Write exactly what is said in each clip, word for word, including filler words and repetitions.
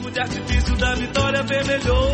de artifício da vitória vermelhou.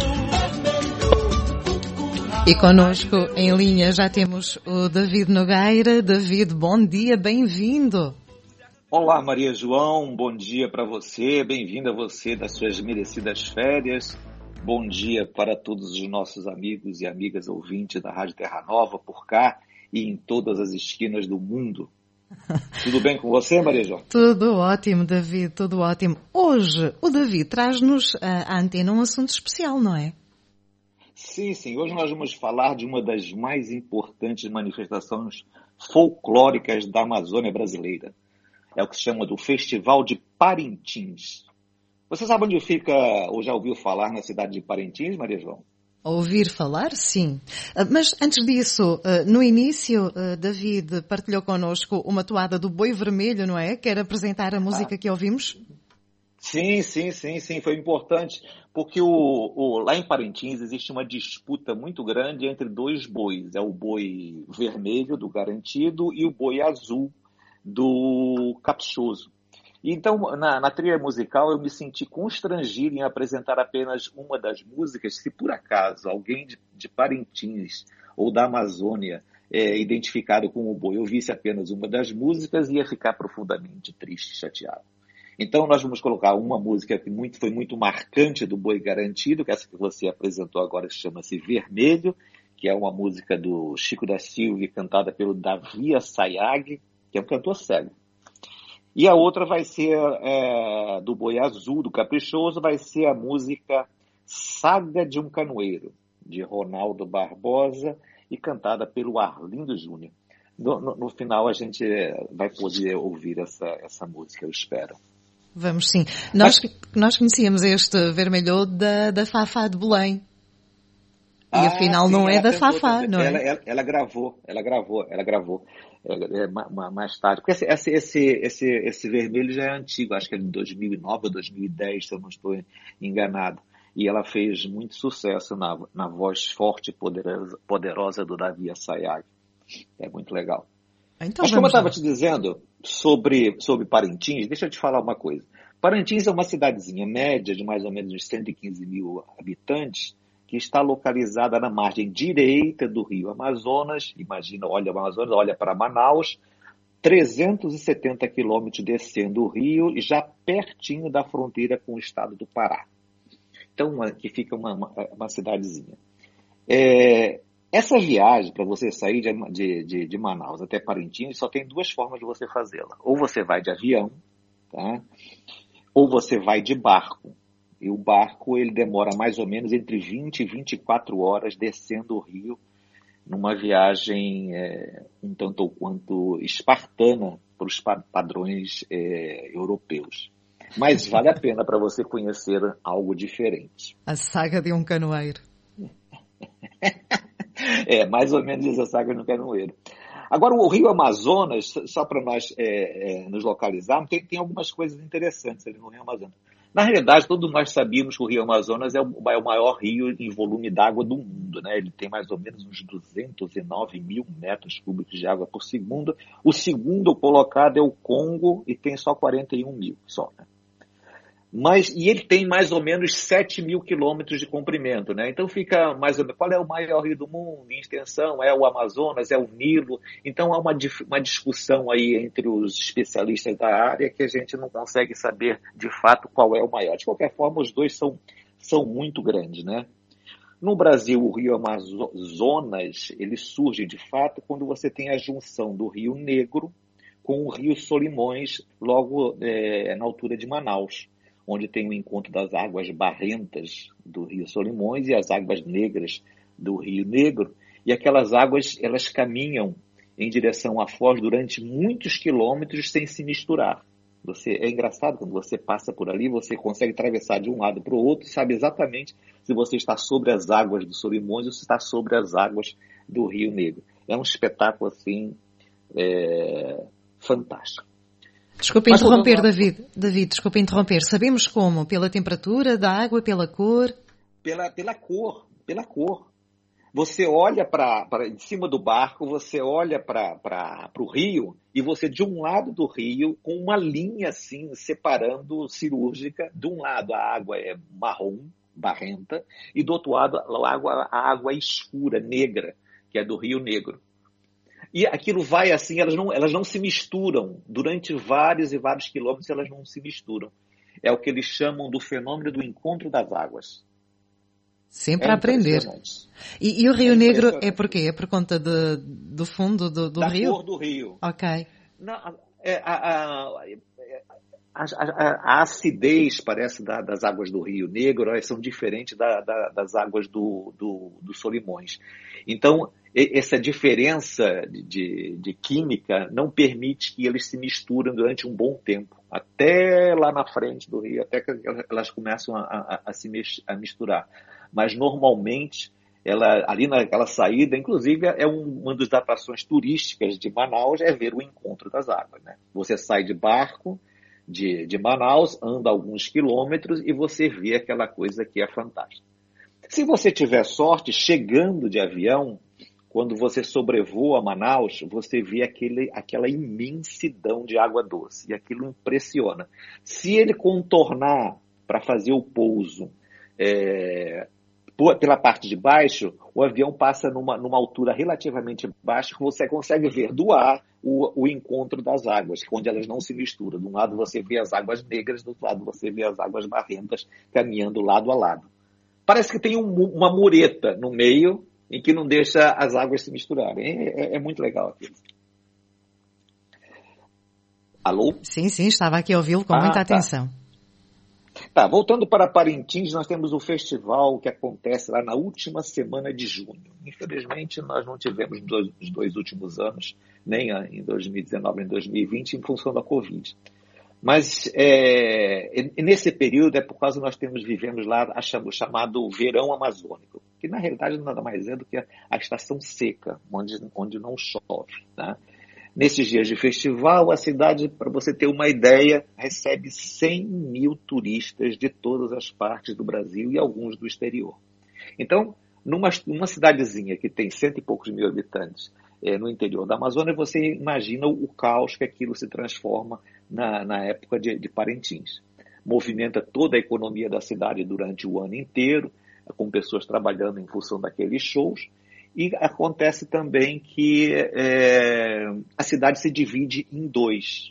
E connosco em linha já temos o David Nogueira. David, bom dia, bem-vindo. Olá, Maria João, bom dia para você, bem-vinda você das suas merecidas férias. Bom dia para todos os nossos amigos e amigas ouvintes da Rádio Terra Nova por cá e em todas as esquinas do mundo. Tudo bem com você, Maria João? Tudo ótimo, David, tudo ótimo. Hoje o David traz-nos à antena um assunto especial, não é? Sim, sim. Hoje nós vamos falar de uma das mais importantes manifestações folclóricas da Amazônia brasileira. É o que se chama do Festival de Parintins. Você sabe onde fica, ou já ouviu falar na cidade de Parintins, Maria João? Ouvir falar, sim. Mas antes disso, no início, David partilhou connosco uma toada do Boi Vermelho, não é? Quer apresentar a música ah. que ouvimos? Sim, sim, sim, sim. Foi importante, porque o, o, lá em Parintins existe uma disputa muito grande entre dois bois. É o boi vermelho, do garantido, e o boi azul, do caprichoso. Então, na, na trilha musical, eu me senti constrangido em apresentar apenas uma das músicas. Se por acaso alguém de, de Parintins ou da Amazônia é, identificado com o boi ouvisse apenas uma das músicas, ia ficar profundamente triste, chateado. Então, nós vamos colocar uma música que muito, foi muito marcante do Boi Garantido, que é essa que você apresentou agora, que chama-se Vermelho, que é uma música do Chico da Silva, cantada pelo Davi Assayag, que é um cantor cego. E a outra vai ser é, do Boi Azul, do Caprichoso, vai ser a música Saga de um Canoeiro, de Ronaldo Barbosa, e cantada pelo Arlindo Júnior. No, no, no final a gente vai poder ouvir essa, essa música, eu espero. Vamos sim. Nós, Mas... nós conhecíamos este Vermelho da, da Fafá de Belém. E ah, afinal sim, não é da Fafá, também. não é? Ela, ela, ela gravou, ela gravou, ela gravou é, é, mais tarde. Porque esse, esse, esse, esse Vermelho já é antigo, acho que é de dois mil e nove ou dois mil e dez, se eu não estou enganado. E ela fez muito sucesso na, na voz forte e poderosa, poderosa do Davi Assayag. É muito legal. Então, Mas como eu estava te dizendo sobre, sobre Parintins, deixa eu te falar uma coisa. Parintins é uma cidadezinha média de mais ou menos uns cento e quinze mil habitantes, que está localizada na margem direita do rio Amazonas. Imagina, olha o Amazonas, olha para Manaus, trezentos e setenta quilômetros descendo o rio e já pertinho da fronteira com o estado do Pará. Então, aqui fica uma, uma, uma cidadezinha. É... Essa viagem, para você sair de, de, de Manaus até Parintins, só tem duas formas de você fazê-la. Ou você vai de avião, tá? Ou você vai de barco. E o barco ele demora mais ou menos entre vinte e vinte e quatro horas descendo o rio, numa viagem é, um tanto ou quanto espartana para os padrões é, europeus. Mas vale a pena para você conhecer algo diferente. A saga de um canoeiro. É, mais ou menos essa saga no canoeiro. Agora, o Rio Amazonas, só para nós é, é, nos localizarmos, tem, tem algumas coisas interessantes ali no Rio Amazonas. Na realidade, todos nós sabíamos que o Rio Amazonas é o, é o maior rio em volume d'água do mundo, né? Ele tem mais ou menos uns duzentos e nove mil metros cúbicos de água por segundo. O segundo colocado é o Congo e tem só quarenta e um mil, só, né? Mas, e ele tem mais ou menos sete mil quilômetros de comprimento, né? Então fica mais ou menos, qual é o maior rio do mundo em extensão? É o Amazonas, é o Nilo? Então há uma, uma discussão aí entre os especialistas da área que a gente não consegue saber de fato qual é o maior. De qualquer forma, os dois são, são muito grandes, né? No Brasil, o rio Amazonas, ele surge de fato quando você tem a junção do Rio Negro com o rio Solimões, logo é, na altura de Manaus, onde tem o encontro das águas barrentas do Rio Solimões e as águas negras do Rio Negro, e aquelas águas elas caminham em direção à foz durante muitos quilômetros sem se misturar. Você, é engraçado, quando você passa por ali, você consegue atravessar de um lado para o outro e sabe exatamente se você está sobre as águas do Solimões ou se está sobre as águas do Rio Negro. É um espetáculo, assim, é, fantástico. Desculpe Mas interromper, David. David, desculpe interromper. Sabemos como? Pela temperatura da água, pela cor? Pela, pela cor, pela cor. Você olha para de cima do barco, você olha para o rio e você, de um lado do rio, com uma linha assim, separando cirúrgica, de um lado a água é marrom, barrenta, e do outro lado a água, a água é escura, negra, que é do Rio Negro. E aquilo vai assim, elas não, elas não se misturam. Durante vários e vários quilômetros elas não se misturam. É o que eles chamam do fenômeno do encontro das águas. Sempre é a aprender. E, e o Rio é Negro é por quê? É por conta de, do fundo do, do da rio? Da cor do rio. Ok. Não, é, a, a, a, a, a acidez, parece, da, das águas do Rio Negro são diferentes da, da, das águas do, do, do Solimões. Então, essa diferença de, de química não permite que eles se misturem durante um bom tempo. Até lá na frente do rio, até que elas começam a, a, a se a misturar. Mas, normalmente, ela, ali naquela saída, inclusive, é um, uma das atrações turísticas de Manaus, é ver o encontro das águas. Né? Você sai de barco de, de Manaus, anda alguns quilômetros e você vê aquela coisa que é fantástica. Se você tiver sorte, chegando de avião, quando você sobrevoa Manaus, você vê aquele, aquela imensidão de água doce. E aquilo impressiona. Se ele contornar para fazer o pouso é, pela parte de baixo, o avião passa numa, numa altura relativamente baixa, que você consegue ver do ar o, o encontro das águas, onde elas não se misturam. De um lado você vê as águas negras, do outro lado você vê as águas barrentas caminhando lado a lado. Parece que tem um, uma mureta no meio, em que não deixa as águas se misturarem. É, é, é muito legal aquilo. Alô? Sim, sim, estava aqui a ouvi-lo com ah, muita atenção. Tá. tá, voltando para Parintins, nós temos o festival que acontece lá na última semana de junho. Infelizmente, nós não tivemos nos dois, nos dois últimos anos, nem em dois mil e dezenove, nem em dois mil e vinte, em função da Covid. Mas é, nesse período é por causa que nós temos, vivemos lá o chamado verão amazônico, que na realidade nada mais é do que a, a estação seca, onde, onde não chove. Né? Nesses dias de festival, a cidade, para você ter uma ideia, recebe cem mil turistas de todas as partes do Brasil e alguns do exterior. Então, numa, numa cidadezinha que tem cento e poucos mil habitantes, é, no interior da Amazônia, você imagina o caos que aquilo se transforma Na, na época de, de Parintins. Movimenta toda a economia da cidade durante o ano inteiro, com pessoas trabalhando em função daqueles shows, e acontece também que é, a cidade se divide em dois.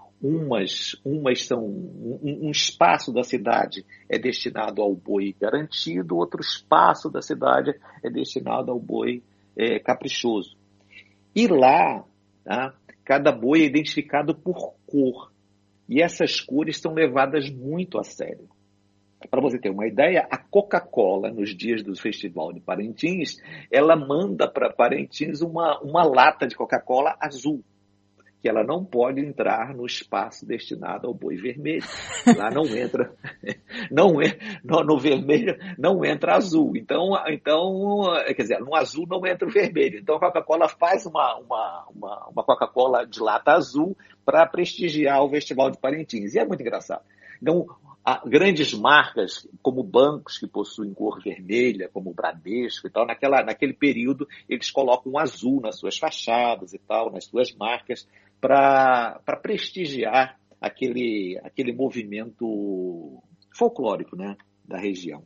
Umas, umas são, um, um espaço da cidade é destinado ao boi garantido, outro espaço da cidade é destinado ao boi é, caprichoso. E lá, tá, cada boi é identificado por cor. E essas cores são levadas muito a sério. Para você ter uma ideia, a Coca-Cola, nos dias do Festival de Parintins, ela manda para Parintins uma, uma lata de Coca-Cola azul, que ela não pode entrar no espaço destinado ao boi vermelho. Lá não entra, não é, no, no vermelho não entra azul. Então, então, quer dizer, no azul não entra o vermelho. Então a Coca-Cola faz uma, uma, uma, uma Coca-Cola de lata azul para prestigiar o Festival de Parintins. E é muito engraçado. Então, há grandes marcas, como bancos que possuem cor vermelha, como o Bradesco e tal, naquela, naquele período eles colocam azul nas suas fachadas e tal, nas suas marcas, para prestigiar aquele, aquele movimento folclórico, né, da região.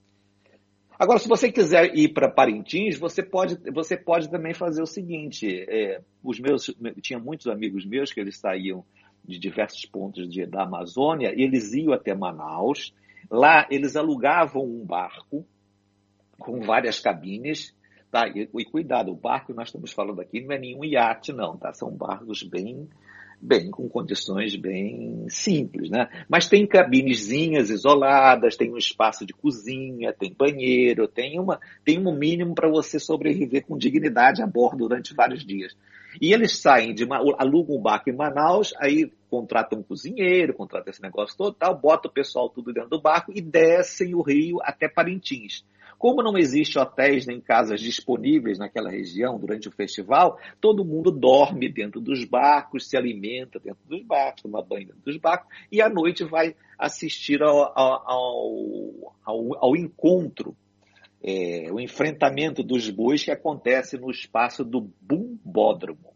Agora, se você quiser ir para Parintins, você pode, você pode também fazer o seguinte, é, os meus, tinha muitos amigos meus que eles saíam de diversos pontos de, da Amazônia, e eles iam até Manaus, lá eles alugavam um barco com várias cabines. Tá? E, e cuidado, o barco que nós estamos falando aqui não é nenhum iate, não, tá? São barcos bem, bem com condições bem simples, né? Mas tem cabinezinhas isoladas, tem um espaço de cozinha, tem banheiro, tem, uma, tem um mínimo para você sobreviver com dignidade a bordo durante vários dias. E eles saem, de alugam um barco em Manaus, aí contratam um cozinheiro, contratam esse negócio todo, tal, botam o pessoal tudo dentro do barco e descem o rio até Parintins. Como não existe hotéis nem casas disponíveis naquela região durante o festival, todo mundo dorme dentro dos barcos, se alimenta dentro dos barcos, toma banho dentro dos barcos, e à noite vai assistir ao, ao, ao, ao encontro é, o enfrentamento dos bois que acontece no espaço do Bumbódromo.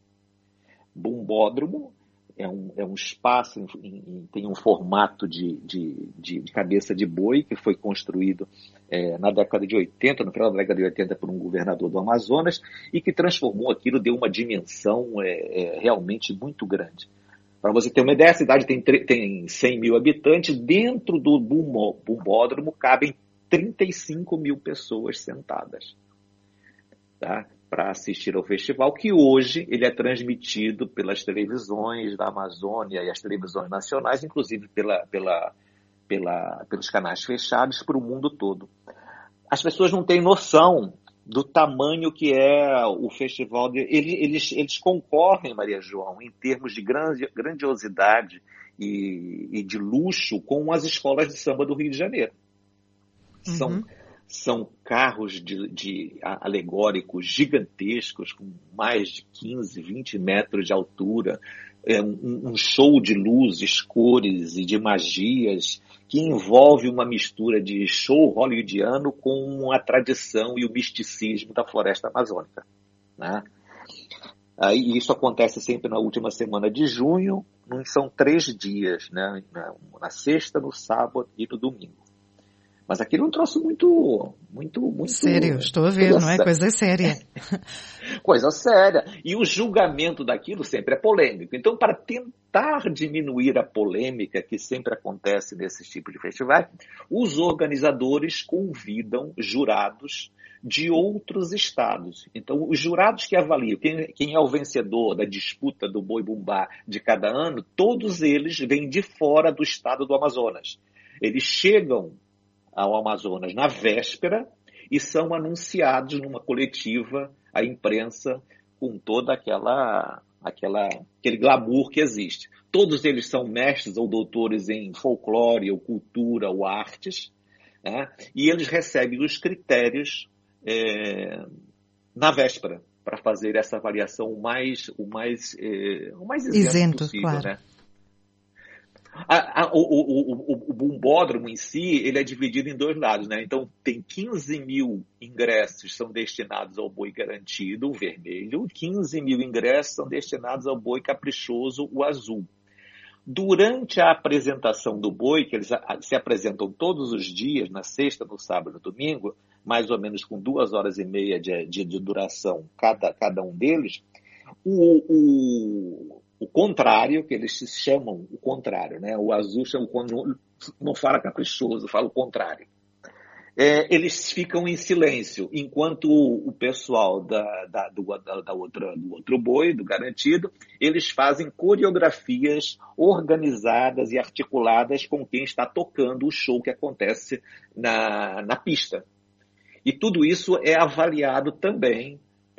Bumbódromo é um, é um espaço, em, em, tem um formato de, de, de, de cabeça de boi que foi construído é, na década de oitenta, no final da década de oitenta, por um governador do Amazonas, e que transformou aquilo, deu uma dimensão é, é, realmente muito grande. Para você ter uma ideia, a cidade tem, tem cem mil habitantes, dentro do Bumbódromo cabem trinta e cinco mil pessoas sentadas, tá? Para assistir ao festival, que hoje ele é transmitido pelas televisões da Amazônia e as televisões nacionais, inclusive pela, pela, pela, pelos canais fechados para o mundo todo. As pessoas não têm noção do tamanho que é o festival. De, eles, eles concorrem, Maria João, em termos de grandiosidade e, e de luxo com as escolas de samba do Rio de Janeiro. São... Uhum. São carros de, de alegóricos gigantescos, com mais de quinze, vinte metros de altura, é um, um show de luzes, cores e de magias que envolve uma mistura de show hollywoodiano com a tradição e o misticismo da floresta amazônica, né? Aí, isso acontece sempre na última semana de junho, são três dias, né? na, na sexta, no sábado e no domingo. Mas aquilo é um troço muito, muito, muito... Sério, estou a ver, não é? Coisa séria. Coisa séria. E o julgamento daquilo sempre é polêmico. Então, para tentar diminuir a polêmica que sempre acontece nesses tipos de festivais, os organizadores convidam jurados de outros estados. Então, os jurados que avaliam quem, quem é o vencedor da disputa do Boi Bumbá de cada ano, todos eles vêm de fora do estado do Amazonas. Eles chegam ao Amazonas na véspera e são anunciados numa coletiva à imprensa com toda aquela, aquela aquele glamour que existe. Todos eles são mestres ou doutores em folclore, ou cultura, ou artes, né? E eles recebem os critérios é, na véspera para fazer essa avaliação o mais, o mais, é, o mais isento, isento possível, claro. Né? A, a, o, o, o, o Bumbódromo em si, ele é dividido em dois lados, né? Então, tem quinze mil ingressos são destinados ao boi garantido, o vermelho, quinze mil ingressos são destinados ao boi caprichoso, o azul. Durante a apresentação do boi, que eles se apresentam todos os dias, na sexta, no sábado e no domingo, mais ou menos com duas horas e meia de, de, de duração cada, cada um deles, o... o O contrário, que eles chamam o contrário, né? O azul chama, quando não fala caprichoso, fala o contrário. É, eles ficam em silêncio, enquanto o pessoal da, da, do, da, da outra, do outro boi, do garantido, eles fazem coreografias organizadas e articuladas com quem está tocando o show que acontece na, na pista. E tudo isso é avaliado também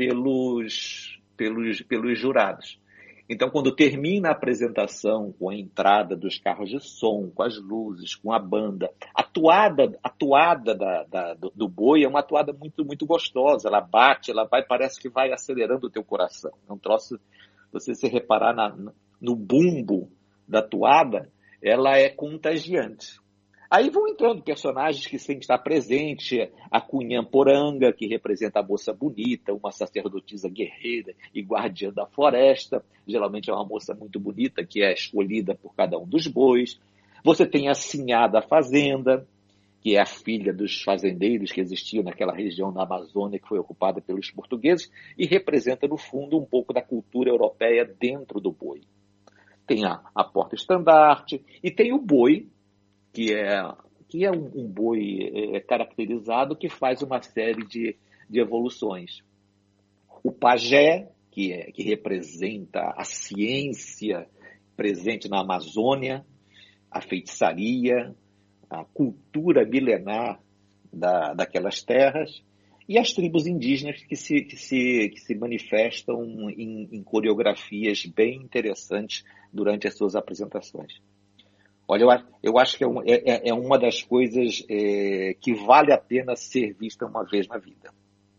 pelos, pelos, pelos jurados. Então, quando termina a apresentação, com a entrada dos carros de som, com as luzes, com a banda, a toada, a toada da, da, do, do boi é uma toada muito, muito gostosa. Ela bate, ela vai, parece que vai acelerando o teu coração. É um troço, você se reparar na, no bumbo da toada, ela é contagiante. Aí vão entrando personagens que sempre estão presentes, a Cunhamporanga, que representa a moça bonita, uma sacerdotisa guerreira e guardiã da floresta. Geralmente é uma moça muito bonita, que é escolhida por cada um dos bois. Você tem a Sinhá da Fazenda, que é a filha dos fazendeiros que existiam naquela região da Amazônia, que foi ocupada pelos portugueses, e representa, no fundo, um pouco da cultura europeia dentro do boi. Tem a, a porta-estandarte e tem o boi, que é, que é um, um boi é, caracterizado que faz uma série de, de evoluções. O pajé, que, é, que representa a ciência presente na Amazônia, a feitiçaria, a cultura milenar da, daquelas terras, e as tribos indígenas que se, que se, que se manifestam em, em coreografias bem interessantes durante as suas apresentações. Olha, eu, eu acho que é, um, é, é uma das coisas é, que vale a pena ser vista uma vez na vida.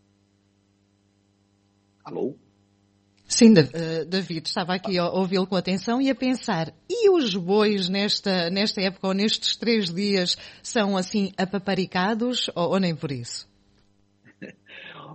Alô? Sim, David, estava aqui a ouvi-lo com atenção e a pensar, e os bois nesta, nesta época ou nestes três dias são assim apaparicados ou, ou nem por isso?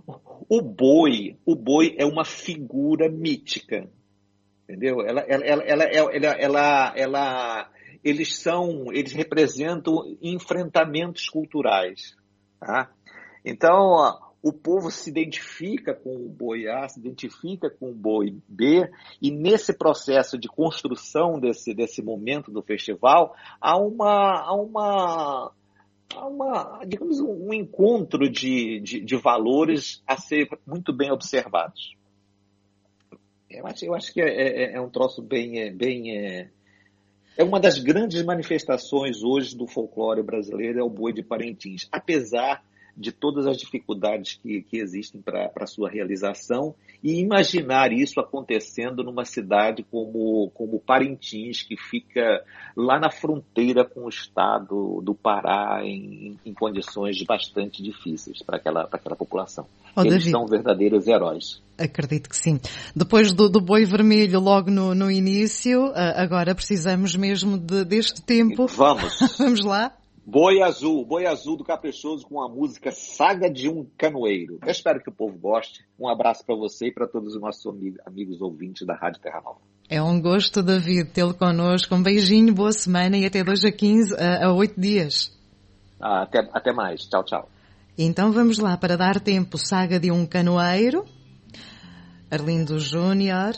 O boi, o boi é uma figura mítica, entendeu? Ela, ela, ela, ela, ela, ela, ela, eles são, eles representam enfrentamentos culturais, tá? Então, o povo se identifica com o boi A, se identifica com o boi B, e nesse processo de construção desse, desse momento do festival, há uma, há uma, há uma digamos, um encontro de, de, de valores a ser muito bem observados. Eu acho, eu acho que é, é, é um troço bem... É, bem é, é uma das grandes manifestações hoje do folclore brasileiro, é o boi de Parintins, apesar de todas as dificuldades que, que existem para a sua realização, e imaginar isso acontecendo numa cidade como, como Parintins, que fica lá na fronteira com o estado do Pará, em, em condições bastante difíceis para aquela, para aquela população. Oh, Eles David, são verdadeiros heróis. Acredito que sim. Depois do, do boi vermelho logo no, no início, agora precisamos mesmo de, deste tempo. Vamos. Vamos lá. Boi Azul, Boi Azul do Caprichoso com a música Saga de um Canoeiro. Eu espero que o povo goste. Um abraço para você e para todos os nossos amigos, amigos ouvintes da Rádio Terra Nova. É um gosto, David, tê-lo connosco. Um beijinho, boa semana e até dois a quinze, a oito dias. Ah, até, até mais. Tchau, tchau. Então vamos lá, para dar tempo, Saga de um Canoeiro, Arlindo Júnior,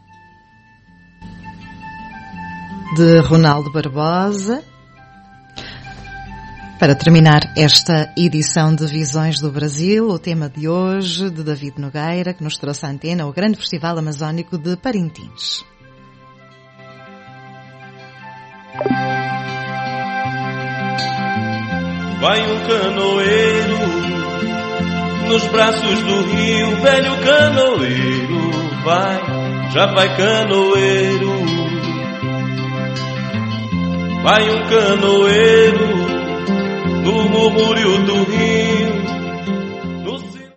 de Ronaldo Barbosa. Para terminar esta edição de Visões do Brasil, o tema de hoje de David Nogueira, que nos trouxe à antena, o Grande Festival Amazónico de Parintins. Vai um canoeiro nos braços do rio, velho canoeiro, vai, já vai canoeiro. Vai um canoeiro no murmúrio do